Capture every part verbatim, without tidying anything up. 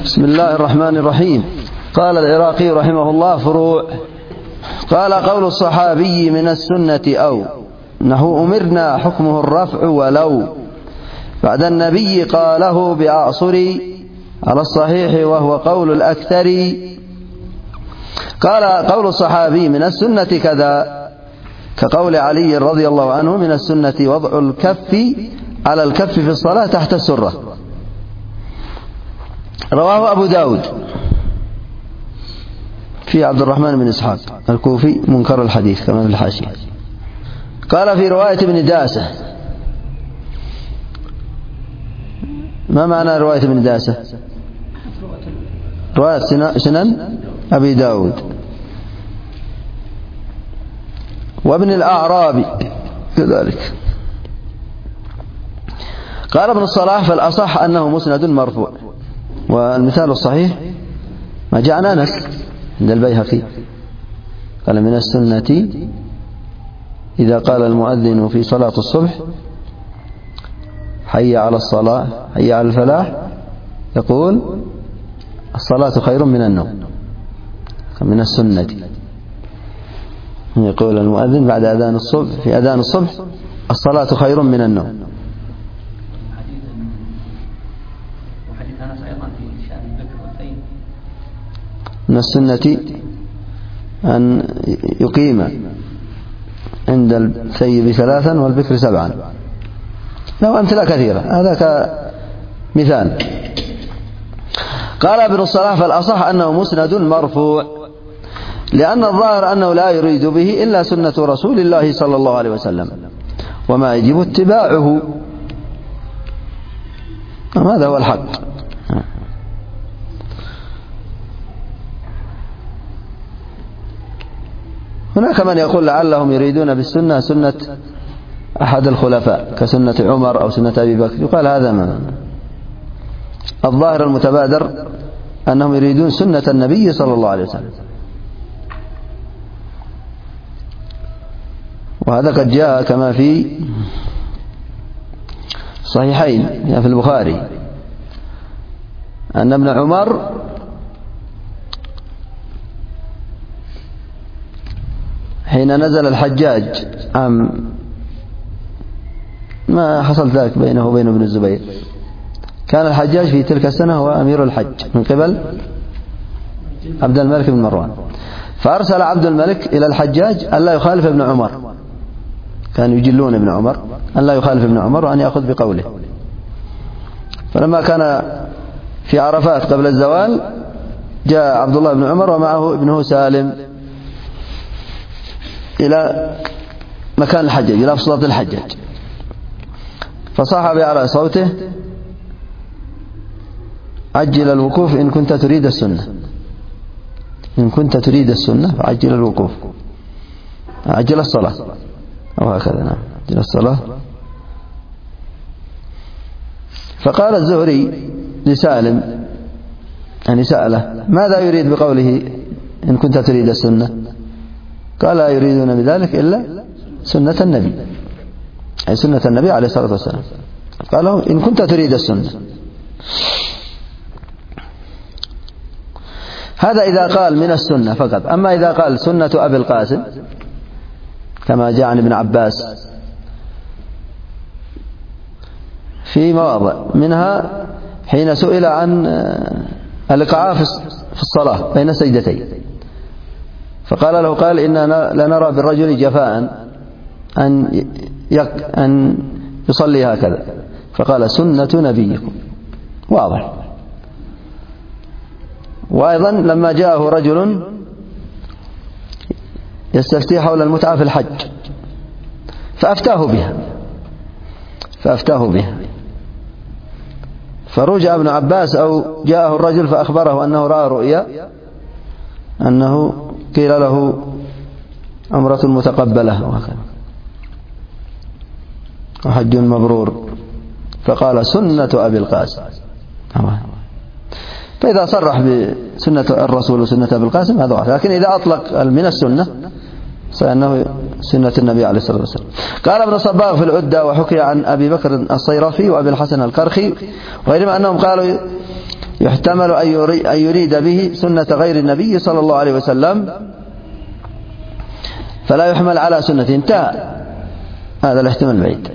بسم الله الرحمن الرحيم. قال العراقي رحمه الله: فروع. قال: قول الصحابي من السنة أو نحو أمرنا حكمه الرفع ولو بعد النبي قاله بأعصري على الصحيح وهو قول الأكثر. قال: قول الصحابي من السنة كذا، كقول علي رضي الله عنه: من السنة وضع الكف على الكف في الصلاة تحت السرة. رواه أبو داود في عبد الرحمن بن إسحاق الكوفي منكر الحديث كما في الحاشية. قال في رواية ابن داسة. ما معنى رواية ابن داسة؟ رواية سنن أبي داود. وابن الأعرابي كذلك. قال ابن الصلاح: فالأصح أنه مسند مرفوع. والمثال الصحيح ما جاء عن أنس عند البيهقي قال: من السنة إذا قال المؤذن في صلاة الصبح حي على الصلاة حي على الفلاح يقول: الصلاة خير من النوم. من السنة يقول المؤذن بعد أذان الصبح في أذان الصبح: الصلاة خير من النوم. من السنة أن يقيم عند الثيب ثلاثا والبكر سبعا. له أمثلة كثيرة، هذا كمثال. قال ابن الصلاح: فالأصح أنه مسند مرفوع، لأن الظاهر أنه لا يريد به إلا سنة رسول الله صلى الله عليه وسلم وما يجب اتباعه. هذا هو الحق. هناك من يقول لعلهم يريدون بالسنة سنة أحد الخلفاء كسنة عمر أو سنة أبي بكر. يقال هذا ما الظاهر المتبادر أنهم يريدون سنة النبي صلى الله عليه وسلم. وهذا قد جاء كما في صحيحين في البخاري أن ابن عمر حين نزل الحجاج عام ما حصل ذلك بينه وبين ابن الزبير، كان الحجاج في تلك السنة هو أمير الحج من قبل عبد الملك بن مروان، فأرسل عبد الملك إلى الحجاج أن لا يخالف ابن عمر، كانوا يجلون ابن عمر أن لا يخالف ابن عمر وأن يأخذ بقوله. فلما كان في عرفات قبل الزوال جاء عبد الله بن عمر ومعه ابنه سالم إلى مكان الحجاج، إلى صلاة الحجاج، فصاح بأعلى صوته: عجل الوقوف إن كنت تريد السنة، إن كنت تريد السنة فعجل الوقوف، عجل الصلاة، أو هكذا. نعم، عجل الصلاة. فقال الزهري لسالم يعني سأله: ماذا يريد بقوله إن كنت تريد السنة؟ قال: لا يريدون بذلك إلا سنة النبي، أي سنة النبي عليه الصلاة والسلام. قال له: إن كنت تريد السنة. هذا إذا قال من السنة فقط. أما إذا قال سنة أبي القاسم كما جاء عن ابن عباس في مواضع، منها حين سئل عن الإقعاء في الصلاة بين السجدتين، فقال له: قال إننا لنرى بالرجل جفاء أن يك أن يصلي هكذا، فقال: سنة نبيكم. واضح. وأيضا لما جاءه رجل يستفتي حول المتعة في الحج فأفتاه بها فأفتاه بها فرجع ابن عباس أو جاءه الرجل فأخبره أنه رأى رؤيا أنه قيل له عمرة متقبلة وهكذا وحج مبرور، فقال: سنة أبي القاسم. فإذا صرح بسنة الرسول وسنة أبي القاسم هذا واحد، لكن إذا أطلق من السنة فإنه سنة النبي عليه الصلاة والسلام. قال ابن الصباغ في العدة: وحكي عن أبي بكر الصيرفي وأبي الحسن الكرخي وغيرهم أنهم قالوا يحتمل أن يريد به سنة غير النبي صلى الله عليه وسلم فلا يحمل على سنته. انتهى هذا الاحتمال البعيد.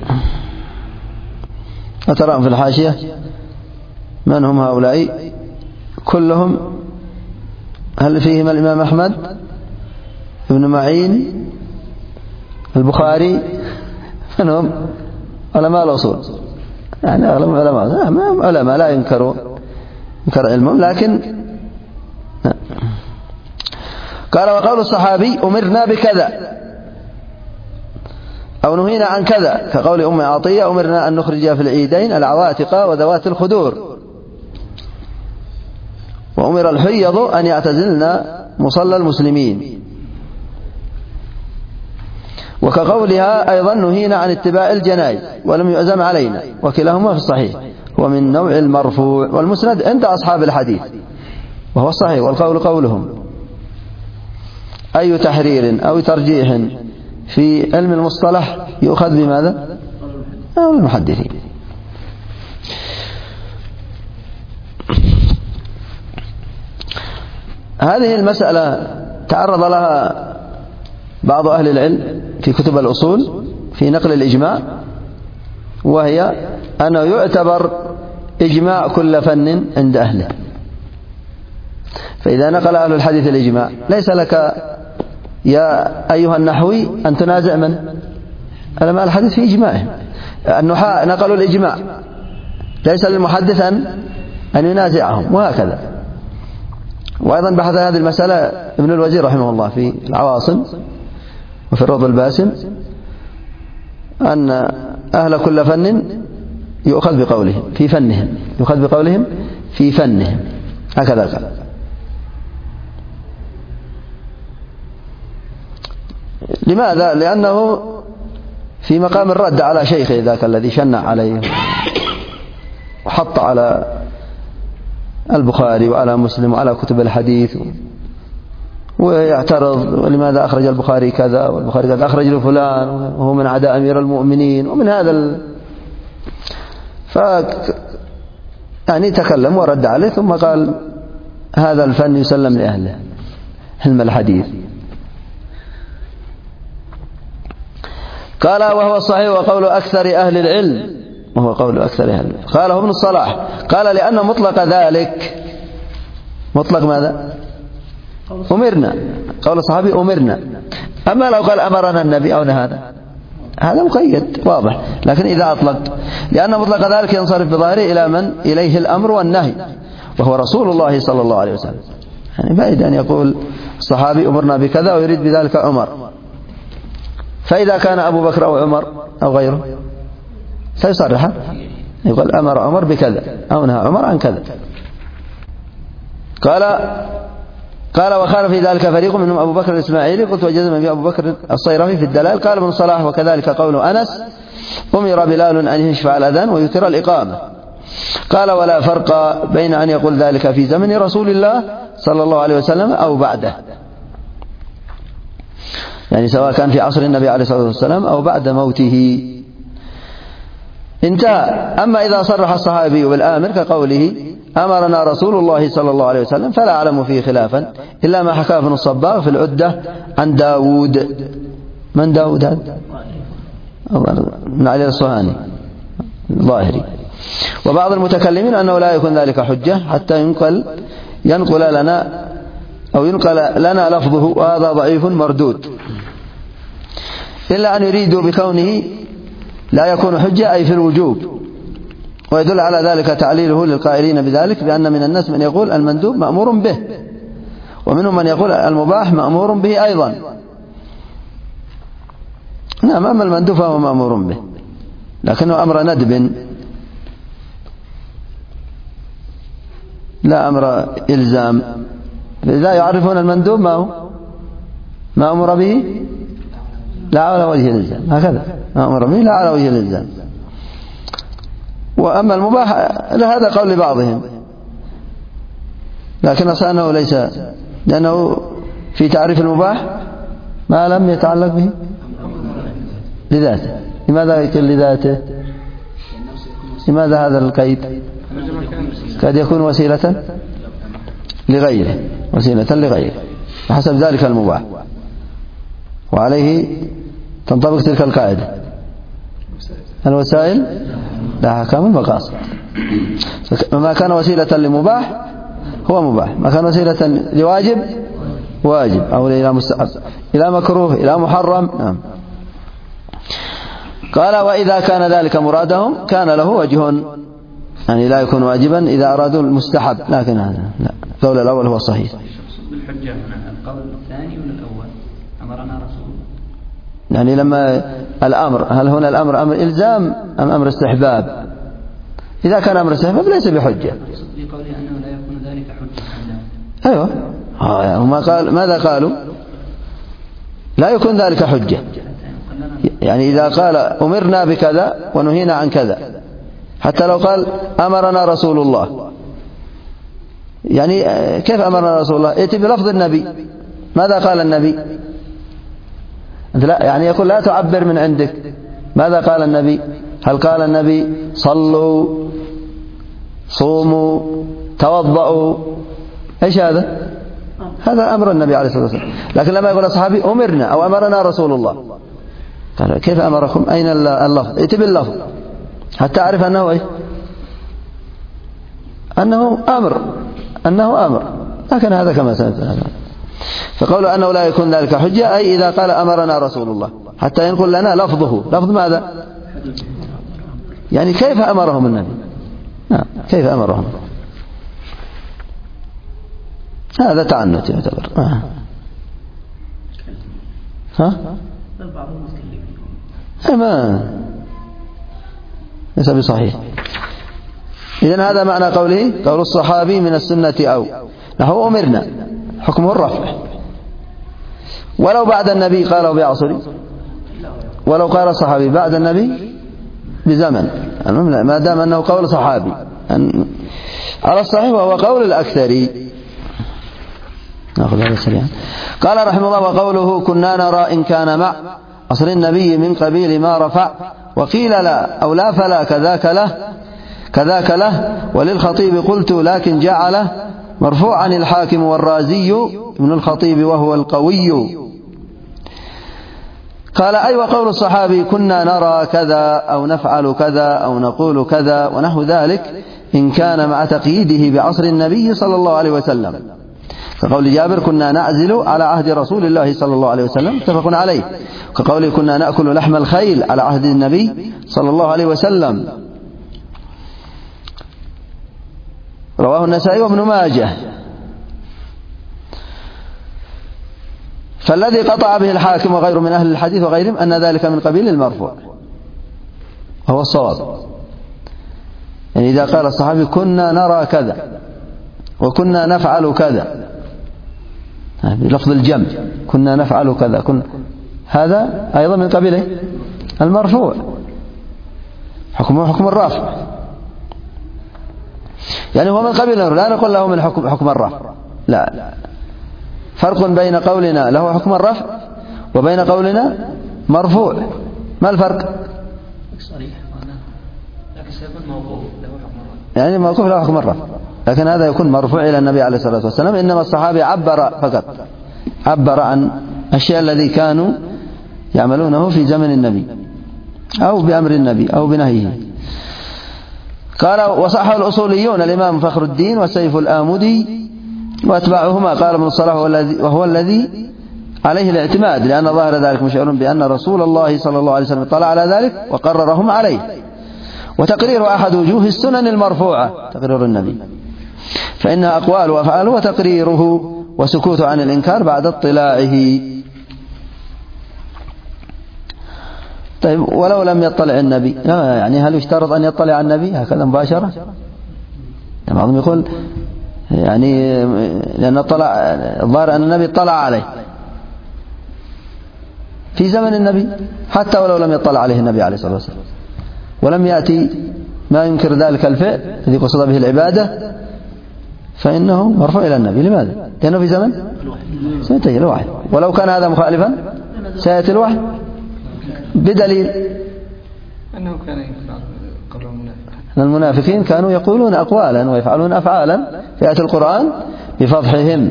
أترى في الحاشية من هم هؤلاء كلهم؟ هل فيهم الإمام أحمد، ابن معين، البخاري؟ من هم؟ علماء الأصول، يعني أغلب علماء علماء لا ينكروا ينكر علمهم، لكن قال وقول الصحابي أمرنا بكذا أو نهينا عن كذا، كقول أم عطية أمرنا أن نخرج في العيدين العواتق وذوات الخدور، وأمر الحيض أن يعتزلن مصلى المسلمين، وكقولها أيضا نهينا عن اتباع الجنائز ولم يعزم علينا، وكلاهما في الصحيح هو من نوع المرفوع والمسند عند أصحاب الحديث، وهو الصحيح والقول قولهم. أي تحرير أو ترجيح في علم المصطلح يؤخذ بماذا؟ أو المحدثين. هذه المسألة تعرض لها بعض أهل العلم في كتب الأصول في نقل الإجماع، وهي أنه يعتبر إجماع كل فن عند أهله. فإذا نقل أهل الحديث الإجماع ليس لك يا أيها النحوي أن تنازع من؟ علماء الحديث في إجماعهم. النحاة نقلوا الإجماع، ليس للمحدث أن أن ينازعهم، وهكذا. وأيضا بحث هذه المسألة ابن الوزير رحمه الله في العواصم وفي الروض الباسم، أن أهل كل فن يؤخذ بقولهم في فنهم، يؤخذ بقولهم في فنهم، هكذا قال. لماذا؟ لأنه في مقام الرد على شيخه ذاك الذي شنع عليه وحط على البخاري وعلى مسلم وعلى كتب الحديث، ويعترض ولماذا أخرج البخاري كذا والبخاري كذا، أخرج له فلان وهو من عداء أمير المؤمنين ومن هذا ال... ف يعني تكلم ورد عليه، ثم قال هذا الفن يسلم لأهله، علم الحديث. قال وهو الصحيح وقول أكثر أهل العلم، وهو قول أكثر أهل العلم. قاله ابن الصلاح، قال لأن مطلق ذلك مطلق ماذا؟ أمرنا، قول الصحابي أمرنا. أما لو قال أمرنا النبي أو نهانا هذا مقيد واضح، لكن إذا أطلق، لأن مطلق ذلك ينصرف بظاهره إلى من إليه الأمر والنهي، وهو رسول الله صلى الله عليه وسلم. يعني بعيد أن يقول الصحابي أمرنا بكذا ويريد بذلك عمر، فإذا كان أبو بكر أو عمر أو غيره سيصرح، يقول أمر عمر بكذا أو نهى عمر عن كذا. قال قال وخالف في ذلك فريق منهم أبو بكر الإسماعيلي، قلت وجزم به أبو بكر الصيرفي في الدلال. قال ابن صلاح وكذلك قول أنس أمر بلال أن يشفع الأذان ويتر الإقامة. قال ولا فرق بين أن يقول ذلك في زمن رسول الله صلى الله عليه وسلم أو بعده، يعني سواء كان في عصر النبي عليه الصلاة والسلام أو بعد موته. انتهى. أما إذا صرح الصحابي بالآمر كقوله أمرنا رسول الله صلى الله عليه وسلم فلا أعلم فيه خلافا إلا ما حكاه ابن الصباغ في العدة عن داود. من داود هذا؟ من علي الصهاني الظاهري. وبعض المتكلمين أنه لا يكون ذلك حجة حتى ينقل ينقل لنا أو ينقل لنا لفظه، وهذا ضعيف مردود، إلا أن يريدوا بكونه لا يكون حجة أي في الوجوب. ويدل على ذلك تعليله للقائلين بذلك بأن من الناس من يقول المندوب مأمور به، ومنهم من يقول المباح مأمور به أيضا. نعم، أما المندوب فهو مأمور به لكنه أمر ندب لا أمر إلزام. إذا يعرفون المندوب ما هو ما أمر به لا على وجه الإلزام، هكذا ما أمر به لا على وجه الإلزام. وأما المباح لهذا قول لبعضهم، لكن أصلا أنه ليس، لأنه في تعريف المباح ما لم يتعلق به لذاته. لماذا يقول لذاته؟ لماذا هذا القيد؟ قد يكون وسيلة لغيره وسيلة لغيره حسب ذلك المباح، وعليه تنطبق تلك القاعدة: الوسائل لا أحكام المقاصد. ما كان وسيلة لمباح هو مباح، ما كان وسيلة لواجب واجب، أو إلى مستحب، إلى مكروه، إلى محرم. نعم. قال: وإذا كان ذلك مرادهم كان له وجه، يعني لا يكون واجبا إذا أرادوا المستحب، لكن هذا لا، القول الأول هو صحيح. بالحجة هنا القول الثاني ولا الأول؟ أمرنا رسول يعني لما الأمر، هل هنا الأمر أمر إلزام أم أمر استحباب؟ إذا كان أمر استحباب ليس بحجة. بقوله أنه لا يكون ذلك حجة. أيوه، هما قال ماذا قالوا؟ لا يكون ذلك حجة. يعني إذا قال أمرنا بكذا ونهينا عن كذا، حتى لو قال أمرنا رسول الله، يعني كيف أمرنا رسول الله؟ يأتي بلفظ النبي. ماذا قال النبي؟ لا، يعني يقول لا تعبر من عندك. ماذا قال النبي؟ هل قال النبي صلوا، صوموا، توضؤوا؟ ايش هذا؟ هذا أمر النبي عليه الصلاة والسلام. لكن لما يقول الصحابي أمرنا أو أمرنا رسول الله، قال كيف أمركم؟ أين اللفظ؟ ائت باللفظ حتى أعرف أنه إيه؟ أنه أمر، أنه أمر. لكن هذا كما سنتنا. فقولوا أنه لا يكون ذلك حجة أي إذا قال أمرنا رسول الله، حتى ينقل لنا لفظه. لفظ ماذا؟ يعني كيف أمرهم النبي؟ نعم، كيف أمرهم؟ هذا تعنت يعتبر. آه. ها؟ ما ليس بصحيح. إذن هذا معنى قوله: قول الصحابي من السنة أو نحو أمرنا، حكمه الرفع. ولو بعد النبي قالوا بعصر، ولو قال الصحابي بعد النبي بزمن، ما دام أنه قول صحابي على الصحيح وهو قول الأكثري. نأخذ هذا سريعا. قال رحمه الله: وقوله كنا نرى إن كان مع أصل النبي من قبيل ما رفع، وقيل لا أو لا فلا كذاك له كذاك له. وللخطيب قلت لكن جعله مرفوعا الحاكم والرازي ابن الخطيب وهو القوي. قال: أي وقول الصحابي كنا نرى كذا أو نفعل كذا أو نقول كذا ونحو ذلك إن كان مع تقييده بعصر النبي صلى الله عليه وسلم، كقول جابر كنا نعزل على عهد رسول الله صلى الله عليه وسلم متفق عليه، كقوله كنا نأكل لحم الخيل على عهد النبي صلى الله عليه وسلم، رواه النسائي وابن ماجه. فالذي قطع به الحاكم وغيره من أهل الحديث وغيرهم أن ذلك من قبيل المرفوع، وهو الصواب. يعني إذا قال الصحابي كنا نرى كذا وكنا نفعل كذا بلفظ الجمع، كنا نفعل كذا، كنا، هذا أيضا من قبيل المرفوع، حكمه حكم الرفع. يعني هو من قبيل المرفوع، لا نقول له من حكم حكم الرفع، لا. فرق بين قولنا له حكم الرفع وبين قولنا مرفوع. ما الفرق؟ صريح، لكن سيكون موقوف له حكم الرفع. يعني موقوف له حكم الرفع، لكن هذا يكون مرفوع إلى النبي عليه الصلاة والسلام. إنما الصحابي عبر فقط، عبر عن الشيء الذي كانوا يعملونه في زمن النبي أو بأمر النبي أو بنهيه. قال: وصحه الأصوليون الإمام فخر الدين وسيف الآمدي وأتباعهما. قال ابن الصلاح وهو الذي عليه الاعتماد، لأن ظاهر ذلك مشعر بأن رسول الله صلى الله عليه وسلم طلع على ذلك وقررهم عليه، وتقرير أحد وجوه السنن المرفوعة تقرير النبي، فإنها أقوال وأفعال، وتقريره وسكوت عن الإنكار بعد اطلاعه. طيب، ولو لم يطلع النبي، يعني هل يشترط أن يطلع النبي هكذا مباشرة؟ بعضهم يقول يعني لأن طلع الظاهر أن النبي اطلع عليه في زمن النبي، حتى ولو لم يطلع عليه النبي عليه الصلاة والسلام ولم يأتي ما ينكر ذلك الفعل الذي قصد به العبادة، فإنه مرفوع إلى النبي. لماذا؟ لأنه في زمن سيأتي الوحي، ولو كان هذا مخالفا سيأتي الوحي بدليل أنه كان ينكر قبل النبي. المنافقين كانوا يقولون أقوالا ويفعلون أفعالا فيأتي القرآن بفضحهم.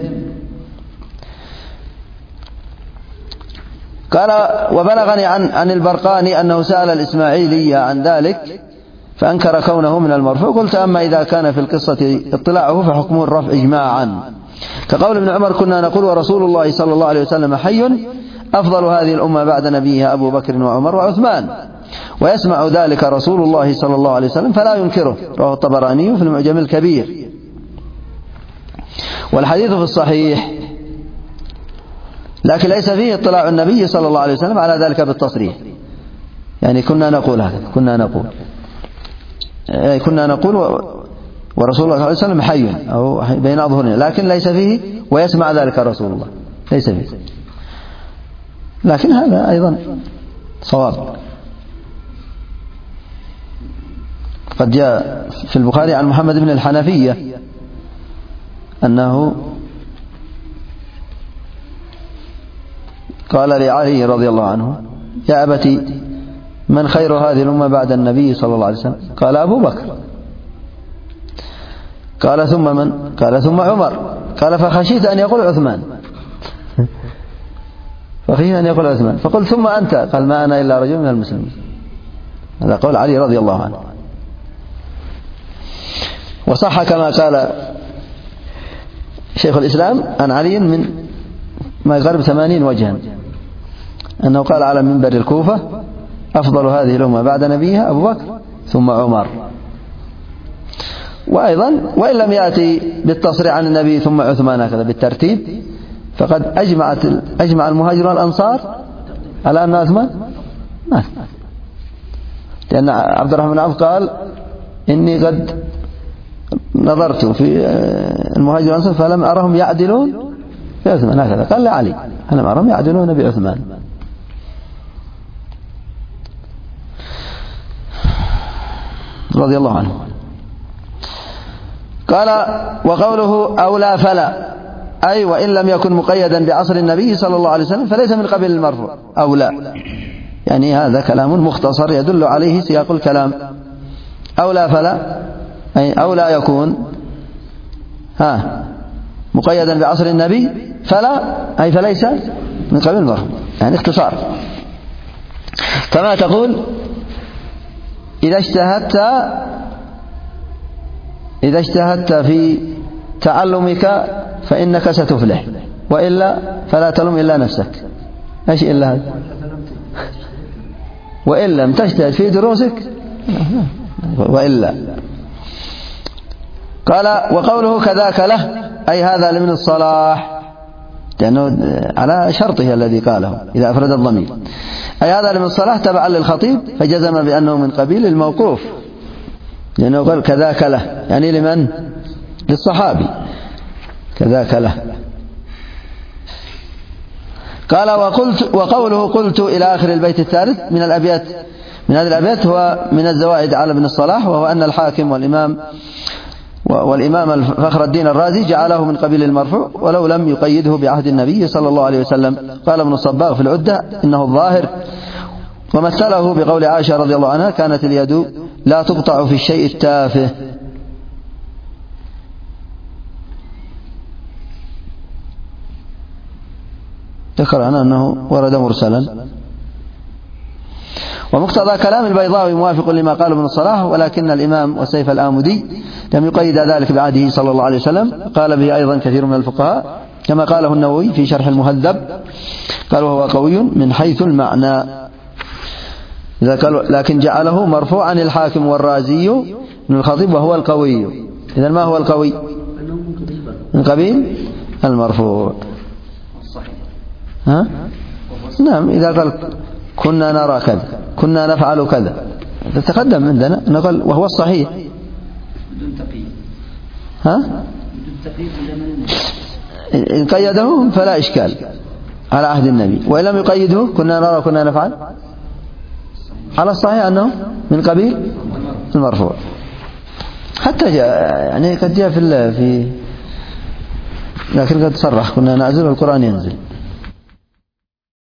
قال وبلغني عن عن البرقاني أنه سأل الإسماعيلي عن ذلك فأنكر كونه من المرفوع. قلت أما إذا كان في القصة اطلاعه فحكمه الرفع إجماعا، كقول ابن عمر كنا نقول ورسول الله صلى الله عليه وسلم حي أفضل هذه الأمة بعد نبيها أبو بكر وعمر وعثمان، ويسمع ذلك رسول الله صلى الله عليه وسلم فلا ينكره. رواه الطبراني في المعجم الكبير. والحديث في الصحيح لكن ليس فيه اطلاع النبي صلى الله عليه وسلم على ذلك بالتصريح، يعني كنا نقول هذا كنا نقول كنا نقول ورسول الله صلى الله عليه وسلم حي أو بين أظهرنا، لكن ليس فيه ويسمع ذلك رسول الله، ليس فيه. لكن هذا أيضا صواب. قد جاء في البخاري عن محمد بن الحنفية أنه قال لعلي رضي الله عنه يا أبتي من خير هذه الأمة بعد النبي صلى الله عليه وسلم؟ قال أبو بكر. قال ثم من؟ قال ثم عمر. قال فخشيت أن يقول عثمان فخشيت أن يقول عثمان فقلت ثم أنت؟ قال ما أنا إلا رجل من المسلمين. هذا قول علي رضي الله عنه. وصح كما قال شيخ الإسلام عن علي من ما يقرب ثمانين وجها أنه قال على منبر الكوفة أفضل هذه الأمة بعد نبيها أبو بكر ثم عمر. وأيضا وإن لم يأتي بالتصريح عن النبي ثم عثمان هكذا بالترتيب فقد أجمعت أجمع المهاجرون والأنصار على أن عثمان ما، لأن عبد الرحمن بن عوف قال إني قد نظرت في المهاجرون والأنصار فلم أرهم يعدلون بعثمان، هكذا قال لعلي أنا أرهم يعدلون بعثمان. رضي الله عنه. قال وقوله أولى فلا أي وإن لم يكن مقيدا بعصر النبي صلى الله عليه وسلم فليس من قبيل المرفوع. أولى يعني هذا كلام مختصر يدل عليه سياق الكلام. أولى فلا أي أولى يكون ها مقيدا بعصر النبي فلا أي فليس من قبيل المرفوع، يعني اختصار. كما تقول إذا اجتهدت إذا اجتهدت في تعلمك فإنك ستفلح وإلا فلا تلوم إلا نفسك. إيش إلا هذا؟ وإن لم تجتهد في دروسك وإلا. قال وقوله كذاك له أي هذا من الصلاح، لأنه على شرطه الذي قاله إذا أفرد الضمير، أي هذا من الصلاح تبعا للخطيب فجزم بأنه من قبيل الموقوف، لأنه قال كذاك له يعني لمن؟ للصحابي كذاك له. قال وقلت وقوله قلت إلى آخر البيت الثالث من الأبيات من هذه الأبيات هو من الزوائد على ابن الصلاح، وهو أن الحاكم والإمام والإمام فخر الدين الرازي جعله من قبيل المرفوع ولو لم يقيده بعهد النبي صلى الله عليه وسلم. قال ابن الصباغ في العدة إنه الظاهر، ومثله بقول عائشة رضي الله عنها كانت اليد لا تقطع في الشيء التافه. ذكر عنه أنه ورد مرسلا. ومقتضى كلام البيضاوي موافق لما قال ابن الصلاح، ولكن الإمام وسيف الآمدي لم يقيد ذلك بعهده صلى الله عليه وسلم، قال به أيضا كثير من الفقهاء كما قاله النووي في شرح المهذب، قال وهو قوي من حيث المعنى، إذا قال لكن جعله مرفوعا الحاكم والرازي من الخطيب وهو القوي. إذا ما هو القوي؟ من قبيل المرفوع. ها؟ نعم إذا قال كنا نرى كذا كنا نفعل كذا تتقدم عندنا نقول وهو الصحيح. بدون تقييد. ها؟ بدون تقييد إن قيده فلا إشكال على عهد النبي، وإن لم يقيده كنا نرى كنا نفعل على الصحيح أنه من قبيل المرفوع. حتى جاء يعني قد جاء في في لكن قد صرح كنا نعزل والقرآن ينزل.